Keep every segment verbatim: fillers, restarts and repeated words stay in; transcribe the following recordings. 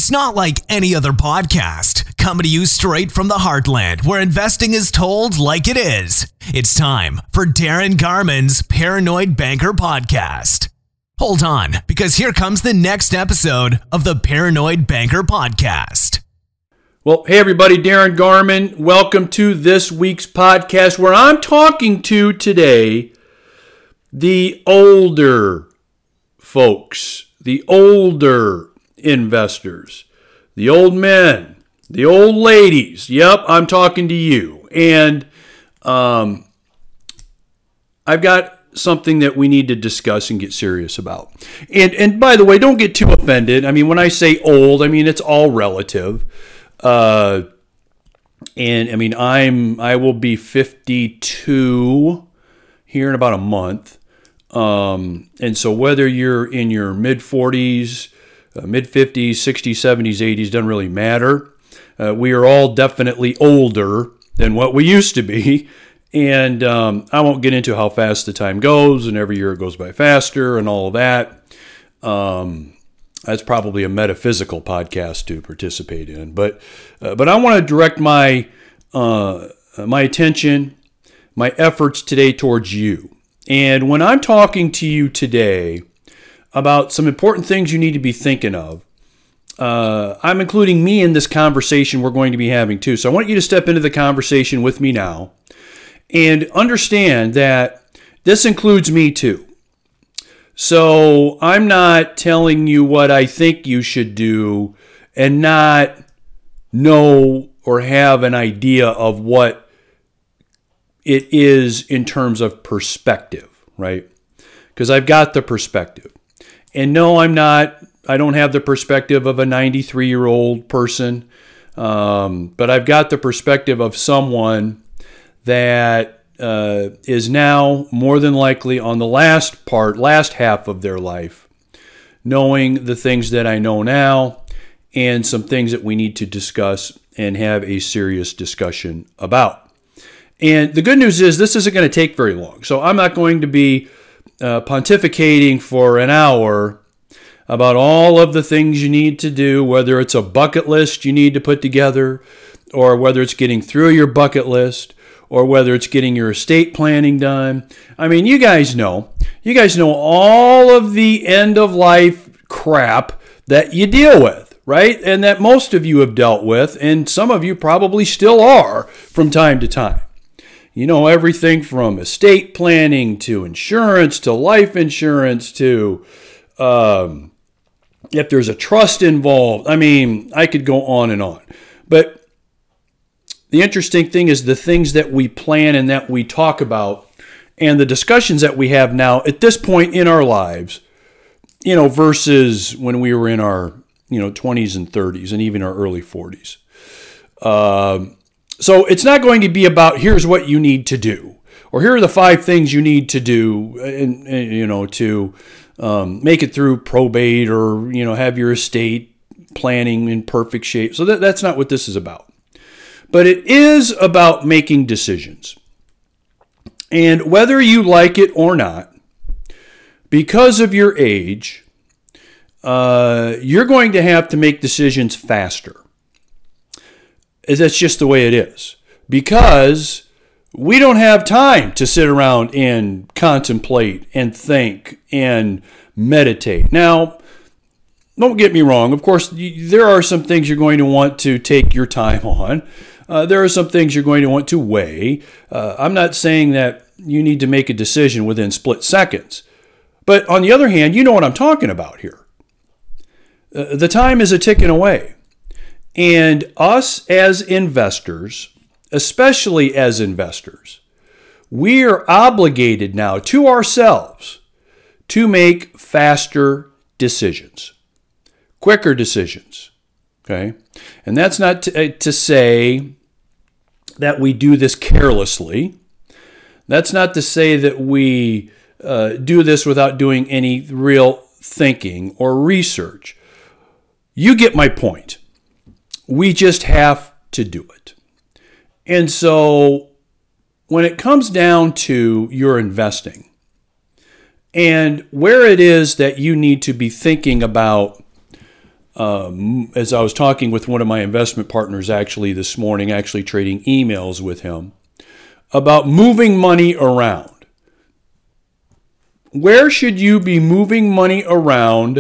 It's not like any other podcast, coming to you straight from the heartland where investing is told like it is. It's time for Darren Garman's Paranoid Banker Podcast. Hold on, because here comes the next episode of the Paranoid Banker Podcast. Well, hey everybody, Darren Garman. Welcome to this week's podcast where I'm talking to today the older folks, the older investors, the old men, the old ladies. Yep, I'm talking to you. And um, I've got something that we need to discuss and get serious about. And and by the way, don't get too offended. I mean, when I say old, I mean it's all relative. Uh, and I mean, I'm I will be fifty-two here in about a month. Um, and so whether you're in your mid forties, uh, mid fifties, sixties, seventies, eighties, doesn't really matter. Uh, we are all definitely older than what we used to be. And um, I won't get into how fast the time goes, and every year it goes by faster and all of that. Um, that's probably a metaphysical podcast to participate in. But uh, but I want to direct my uh, my attention, my efforts today towards you. And when I'm talking to you today about some important things you need to be thinking of, uh, I'm including me in this conversation we're going to be having too. So I want you to step into the conversation with me now and understand that this includes me too. So I'm not telling you what I think you should do and not know or have an idea of what it is in terms of perspective, right? Because I've got the perspective. And no, I'm not, I don't have the perspective of a ninety-three-year-old person, um, but I've got the perspective of someone that uh, is now more than likely on the last part, last half of their life, knowing the things that I know now and some things that we need to discuss and have a serious discussion about. And the good news is this isn't going to take very long. So I'm not going to be uh, pontificating for an hour about all of the things you need to do, whether it's a bucket list you need to put together, or whether it's getting through your bucket list, or whether it's getting your estate planning done. I mean, you guys know. You guys know all of the end-of-life crap that you deal with, right? And that most of you have dealt with, and some of you probably still are from time to time. You know, everything from estate planning to insurance to life insurance to um, if there's a trust involved. I mean, I could go on and on. But the interesting thing is the things that we plan and that we talk about and the discussions that we have now at this point in our lives, you know, versus when we were in our, you know, twenties and thirties and even our early forties. Um, So it's not going to be about here's what you need to do, or here are the five things you need to do, and, and you know, to um, make it through probate, or you know, have your estate planning in perfect shape. So that, that's not what this is about. But it is about making decisions, and whether you like it or not, because of your age, uh, you're going to have to make decisions faster. That's just the way it is, because we don't have time to sit around and contemplate and think and meditate. Now, don't get me wrong. Of course, there are some things you're going to want to take your time on. Uh, there are some things you're going to want to weigh. Uh, I'm not saying that you need to make a decision within split seconds. But on the other hand, you know what I'm talking about here. Uh, the time is a ticking away. And us as investors, especially as investors, we are obligated now to ourselves to make faster decisions, quicker decisions, okay? And that's not to, to say that we do this carelessly. That's not to say that we uh, do this without doing any real thinking or research. You get my point. We just have to do it. And so when it comes down to your investing and where it is that you need to be thinking about um, as I was talking with one of my investment partners actually this morning, actually trading emails with him, about moving money around. Where should you be moving money around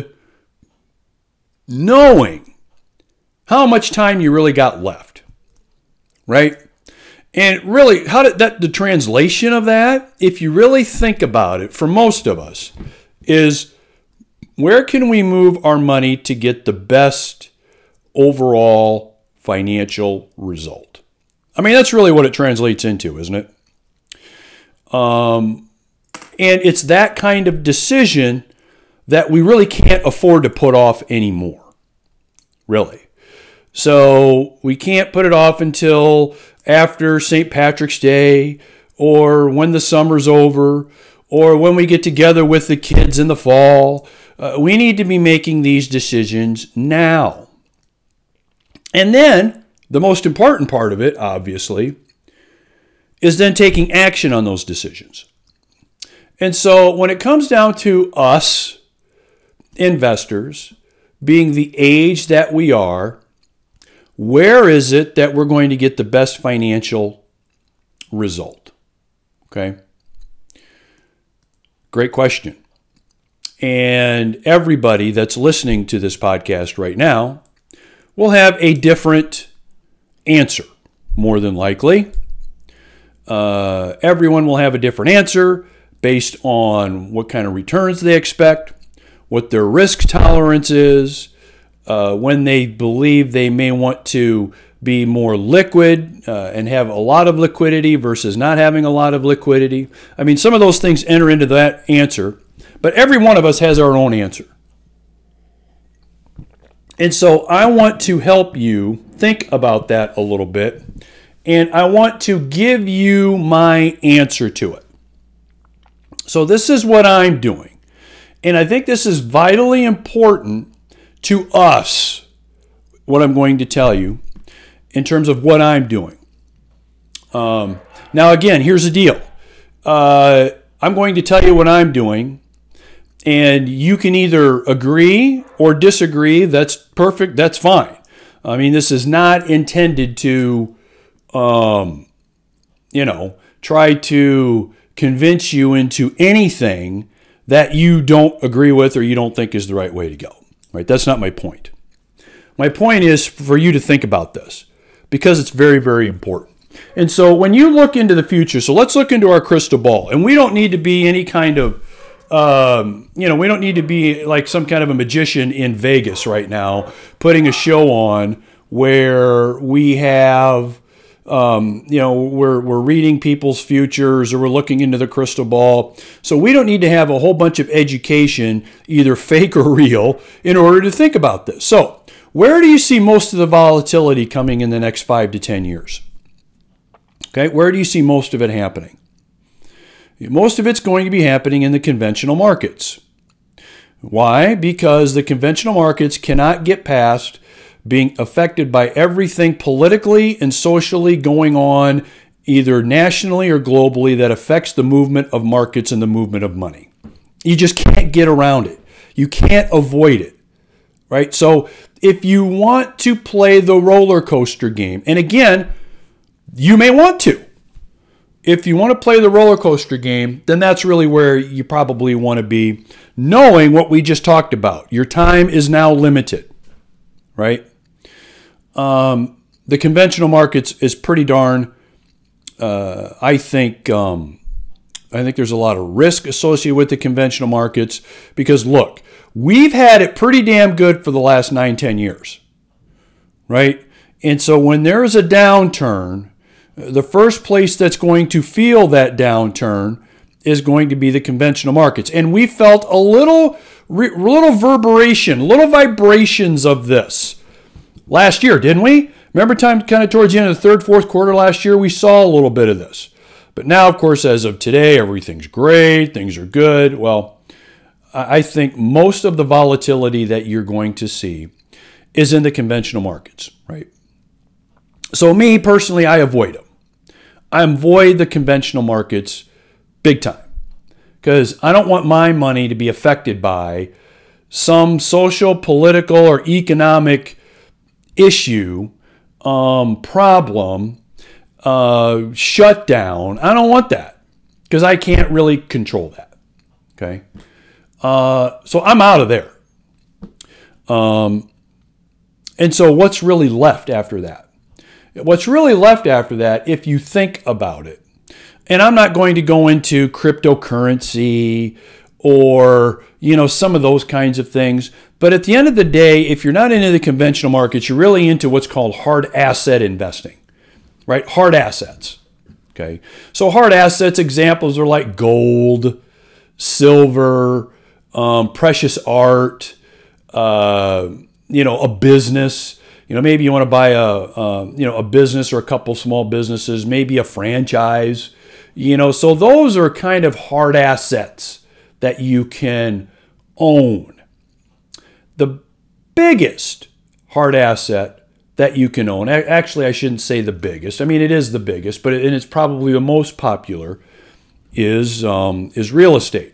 knowing how much time you really got left, right? And really, how did that, the translation of that, if you really think about it, for most of us, is where can we move our money to get the best overall financial result? I mean, that's really what it translates into, isn't it? Um, and it's that kind of decision that we really can't afford to put off anymore, really. So we can't put it off until after Saint Patrick's Day, or when the summer's over, or when we get together with the kids in the fall. Uh, we need to be making these decisions now. And then, the most important part of it, obviously, is then taking action on those decisions. And so when it comes down to us, investors, being the age that we are, where is it that we're going to get the best financial result? Okay. Great question. And everybody that's listening to this podcast right now will have a different answer, more than likely. Uh, everyone will have a different answer based on what kind of returns they expect, what their risk tolerance is, uh, when they believe they may want to be more liquid uh, and have a lot of liquidity versus not having a lot of liquidity. I mean, some of those things enter into that answer, but every one of us has our own answer. And so I want to help you think about that a little bit, and I want to give you my answer to it. So this is what I'm doing. And I think this is vitally important to us, what I'm going to tell you, in terms of what I'm doing. Um, now, again, here's the deal. Uh, I'm going to tell you what I'm doing, and you can either agree or disagree. That's perfect. That's fine. I mean, this is not intended to, um, you know, try to convince you into anything that you don't agree with or you don't think is the right way to go. Right? That's not my point. My point is for you to think about this because it's very, very important. And so when you look into the future, so let's look into our crystal ball, and we don't need to be any kind of, um, you know, we don't need to be like some kind of a magician in Vegas right now, putting a show on where we have, Um, you know, we're we're reading people's futures or we're looking into the crystal ball. So we don't need to have a whole bunch of education, either fake or real, in order to think about this. So where do you see most of the volatility coming in the next five to ten years? Okay, where do you see most of it happening? Most of it's going to be happening in the conventional markets. Why? Because the conventional markets cannot get past being affected by everything politically and socially going on either nationally or globally that affects the movement of markets and the movement of money. You just can't get around it. You can't avoid it, right? So if you want to play the roller coaster game, and again, you may want to. If you want to play the roller coaster game, then that's really where you probably want to be, knowing what we just talked about. Your time is now limited, right? Um, the conventional markets is pretty darn, uh, I think, um, I think there's a lot of risk associated with the conventional markets because look, we've had it pretty damn good for the last nine, ten years, right? And so when there is a downturn, the first place that's going to feel that downturn is going to be the conventional markets. And we felt a little, little reverberation, little vibrations of this last year, didn't we? Remember time kind of towards the end of the third, fourth quarter last year, we saw a little bit of this. But now, of course, as of today, everything's great. Things are good. Well, I think most of the volatility that you're going to see is in the conventional markets, right? So me, personally, I avoid them. I avoid the conventional markets big time because I don't want my money to be affected by some social, political, or economic issue, um, problem, uh, shutdown. I don't want that because I can't really control that. Okay. Uh, so I'm out of there. Um, and so what's really left after that? What's really left after that, if you think about it, and I'm not going to go into cryptocurrency or, you know, some of those kinds of things. But at the end of the day, if you're not into the conventional markets, you're really into what's called hard asset investing, right? Hard assets. Okay. So hard assets examples are like gold, silver, um, precious art, uh, you know, a business. You know, maybe you want to buy a, uh, you know, a business or a couple small businesses, maybe a franchise. You know, so those are kind of hard assets that you can own. The biggest hard asset that you can own, actually I shouldn't say the biggest, I mean it is the biggest, but it, and it's probably the most popular, is, um, is real estate.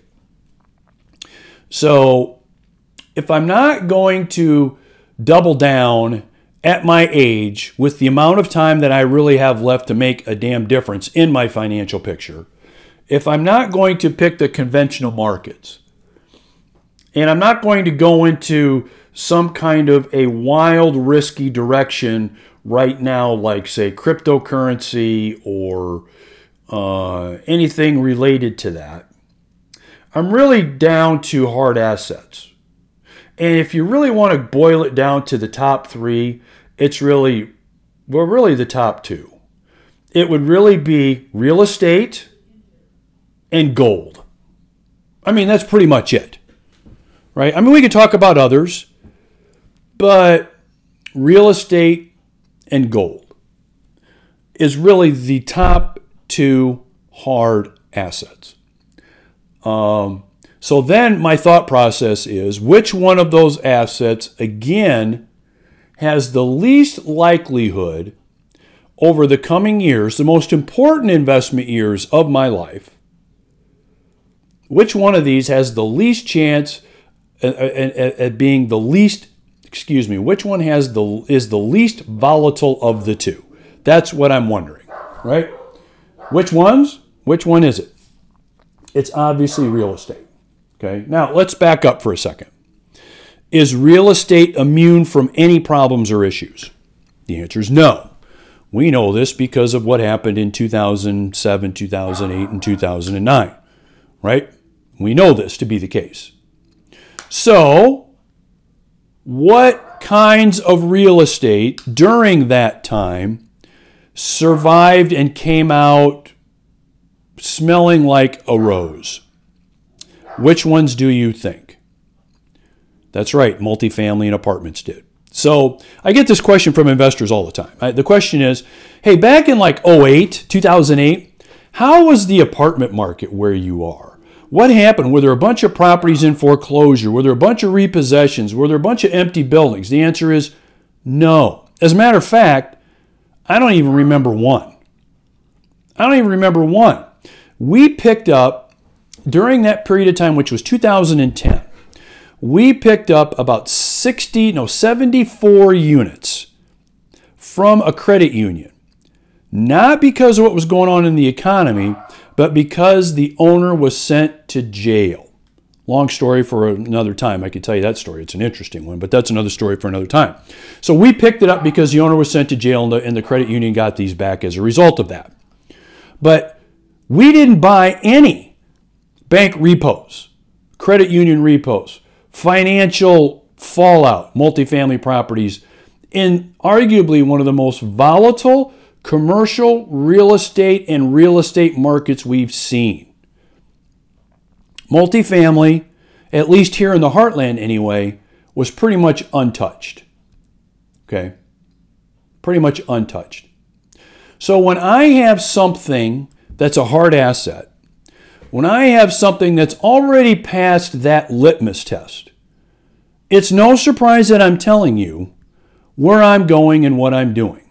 So if I'm not going to double down at my age with the amount of time that I really have left to make a damn difference in my financial picture, if I'm not going to pick the conventional markets, and I'm not going to go into some kind of a wild, risky direction right now, like, say, cryptocurrency or uh, anything related to that, I'm really down to hard assets. And if you really want to boil it down to the top three, it's really, well, really the top two. It would really be real estate and gold. I mean, that's pretty much it, right? I mean, we could talk about others, but real estate and gold is really the top two hard assets. Um, so then my thought process is, which one of those assets, again, has the least likelihood over the coming years, the most important investment years of my life, which one of these has the least chance at, at, at being the least, excuse me, which one has the is the least volatile of the two? That's what I'm wondering, right? Which ones? Which one is it? It's obviously real estate. Okay. Now let's back up for a second. Is real estate immune from any problems or issues? The answer is no. We know this because of what happened in two thousand seven, two thousand eight, and two thousand nine, right? We know this to be the case. So, what kinds of real estate during that time survived and came out smelling like a rose? Which ones do you think? That's right, multifamily and apartments did. So I get this question from investors all the time. The question is, hey, back in like oh eight, two thousand eight, how was the apartment market where you are? What happened? Were there a bunch of properties in foreclosure? Were there a bunch of repossessions? Were there a bunch of empty buildings? The answer is no. As a matter of fact, I don't even remember one. I don't even remember one. We picked up, during that period of time, which was two thousand ten, we picked up about sixty, no, seventy-four units from a credit union. Not because of what was going on in the economy, but because the owner was sent to jail. Long story for another time. I can tell you that story. It's an interesting one, but that's another story for another time. So we picked it up because the owner was sent to jail and the, and the credit union got these back as a result of that. But we didn't buy any bank repos, credit union repos, financial fallout, multifamily properties in arguably one of the most volatile commercial real estate and real estate markets we've seen. Multifamily, at least here in the heartland anyway, was pretty much untouched. Okay? Pretty much untouched. So when I have something that's a hard asset, when I have something that's already passed that litmus test, it's no surprise that I'm telling you where I'm going and what I'm doing.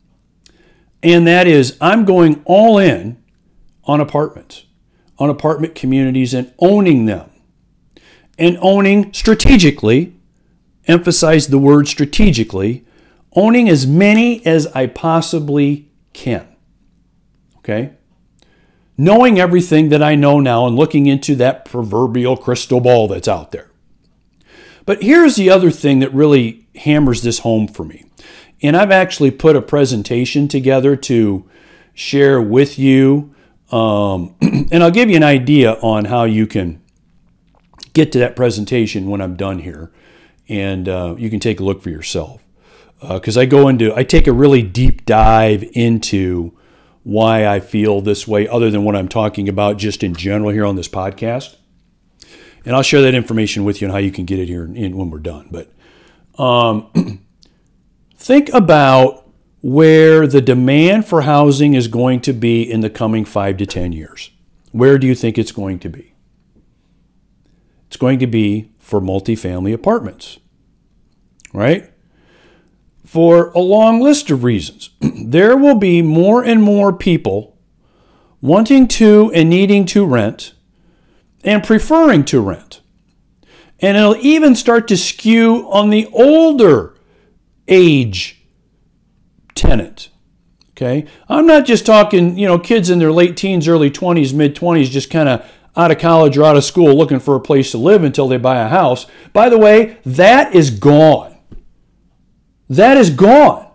And that is, I'm going all in on apartments, on apartment communities and owning them. and owning strategically, emphasize the word strategically, owning as many as I possibly can. Okay? Knowing everything that I know now and looking into that proverbial crystal ball that's out there. But here's the other thing that really hammers this home for me. And I've actually put a presentation together to share with you. Um, and I'll give you an idea on how you can get to that presentation when I'm done here. And uh, you can take a look for yourself. Because uh, I go into, I take a really deep dive into why I feel this way, other than what I'm talking about just in general here on this podcast. And I'll share that information with you on how you can get it here in, when we're done. But um, think about where the demand for housing is going to be in the coming five to ten years. Where do you think it's going to be? It's going to be for multifamily apartments, right? For a long list of reasons. There will be more and more people wanting to and needing to rent and preferring to rent. And it'll even start to skew on the older age tenant. Okay? I'm not just talking, you know, kids in their late teens, early twenties, mid twenties, just kind of out of college or out of school looking for a place to live until they buy a house. By the way, that is gone. That is gone.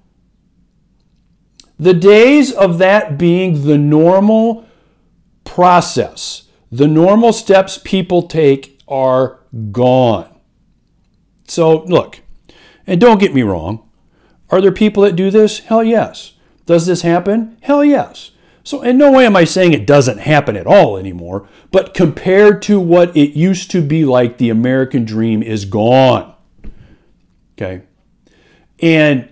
The days of that being the normal process, the normal steps people take are gone. So look, and don't get me wrong, are there people that do this? Hell yes. Does this happen? Hell yes. So in no way am I saying it doesn't happen at all anymore, but compared to what it used to be like, the American dream is gone. Okay? And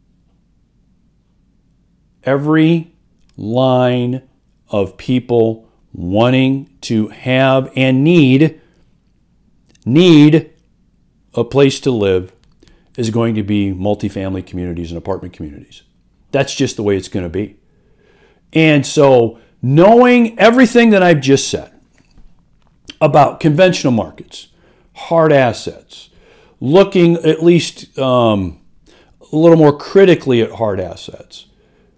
every line of people wanting to have and need, need a place to live is going to be multifamily communities and apartment communities. That's just the way it's going to be. And so knowing everything that I've just said about conventional markets, hard assets, looking at least um, a little more critically at hard assets.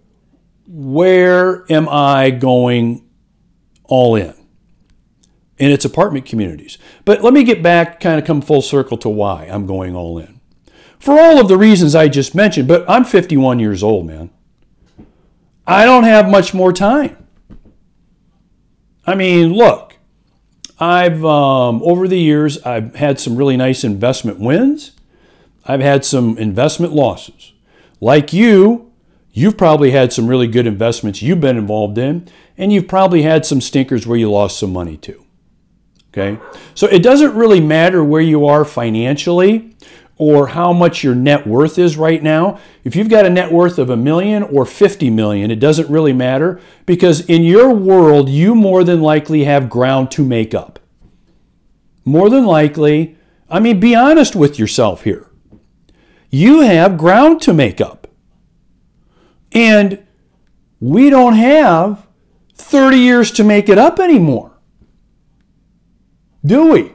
Where am I going all in? And it's apartment communities. But let me get back, kind of come full circle to why I'm going all in. For all of the reasons I just mentioned, but I'm fifty-one years old, man. I don't have much more time. I mean, look, I've, um, over the years, I've had some really nice investment wins. I've had some investment losses. Like you, you've probably had some really good investments you've been involved in, and you've probably had some stinkers where you lost some money too. Okay? So it doesn't really matter where you are financially or how much your net worth is right now. If you've got a net worth of a million or fifty million, it doesn't really matter, because in your world, you more than likely have ground to make up. More than likely, I mean, be honest with yourself here. You have ground to make up. And we don't have thirty years to make it up anymore. Do we?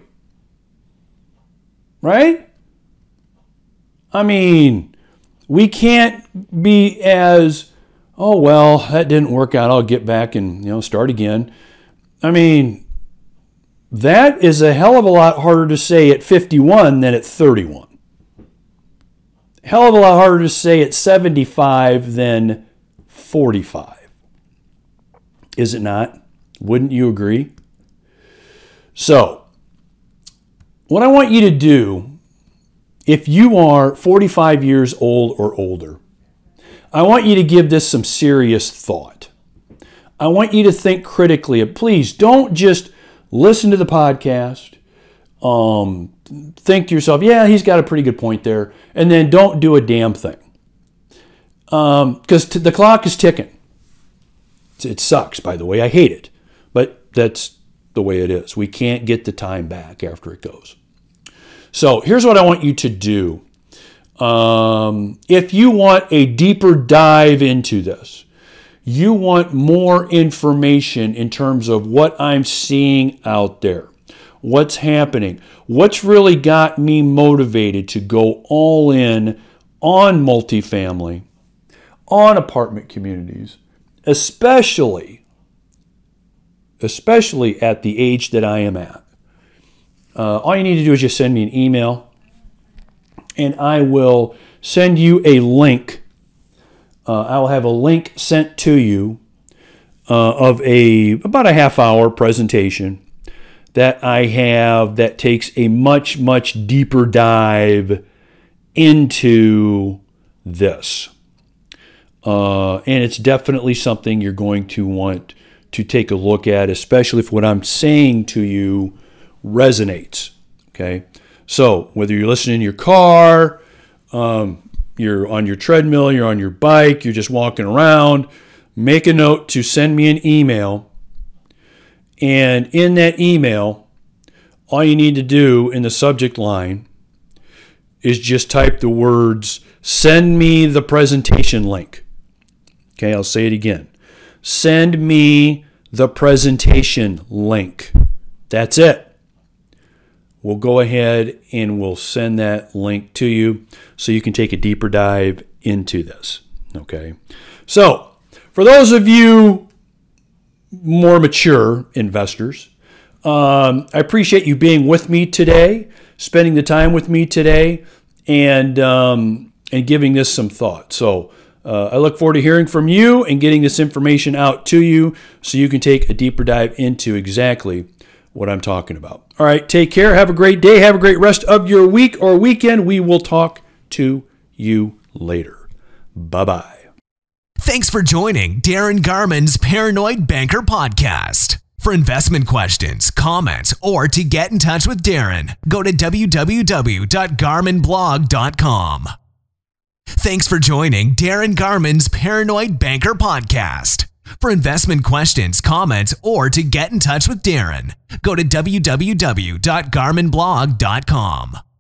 Right? I mean, we can't be as, oh, well, that didn't work out. I'll get back and, you know, start again. I mean, that is a hell of a lot harder to say at fifty-one than at thirty-one. Hell of a lot harder to say at seventy-five than forty-five. Is it not? Wouldn't you agree? So, what I want you to do, if you are forty-five years old or older, I want you to give this some serious thought. I want you to think critically. Please don't just listen to the podcast, um, think to yourself, yeah, he's got a pretty good point there, and then don't do a damn thing. Because um, t- the clock is ticking. It sucks, by the way. I hate it. But that's the way it is. We can't get the time back after it goes. So here's what I want you to do. Um, if you want a deeper dive into this, you want more information in terms of what I'm seeing out there, what's happening, what's really got me motivated to go all in on multifamily, on apartment communities, especially, especially at the age that I am at. Uh, all you need to do is just send me an email, and I will send you a link. Uh, I will have a link sent to you uh, of a about a half hour presentation that I have that takes a much, much deeper dive into this. Uh, and it's definitely something you're going to want to take a look at, especially if what I'm saying to you resonates. Okay, so whether you're listening in your car, um, you're on your treadmill, you're on your bike, you're just walking around, make a note to send me an email. And in that email, all you need to do in the subject line is just type the words, send me the presentation link. Okay, I'll say it again. Send me the presentation link. That's it. We'll go ahead and we'll send that link to you so you can take a deeper dive into this. Okay. So, for those of you more mature investors, um, I appreciate you being with me today, spending the time with me today, and um, and giving this some thought. So, uh, I look forward to hearing from you and getting this information out to you so you can take a deeper dive into exactly what I'm talking about. All right, take care. Have a great day. Have a great rest of your week or weekend. We will talk to you later. Bye-bye. Thanks for joining Darren Garman's Paranoid Banker Podcast. For investment questions, comments, or to get in touch with Darren, go to w w w dot garmin blog dot com. Thanks for joining Darren Garman's Paranoid Banker Podcast. For investment questions, comments, or to get in touch with Darren, go to w w w dot garmin blog dot com.